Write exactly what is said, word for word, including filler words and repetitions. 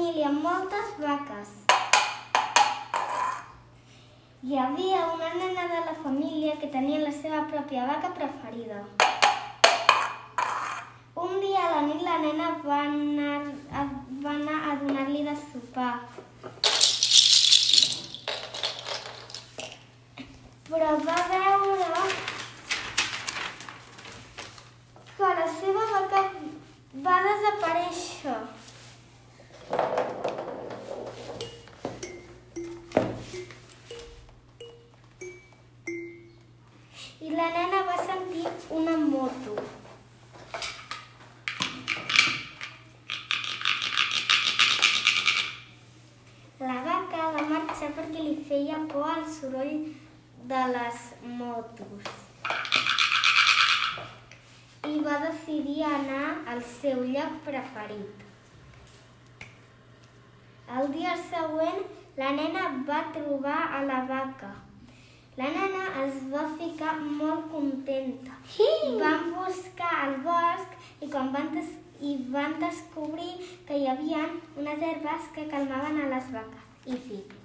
família amb moltes vaques. Hi havia una nena de la família que tenia la seva pròpia vaca preferida. Un dia a la nit la nena va anar, va anar a donar-li de sopar. Però va veure que la seva vaca va desaparèixer. I la nena va sentir una moto. La vaca va marxar perquè li feia por el soroll de les motos i va decidir anar al seu lloc preferit. El dia següent, la nena va trobar a la vaca. La nena es va ficar molt contenta. Van buscar al bosc i quan van, des i van descobrir que hi havia unes herbes que calmaven a les vaques. I fi.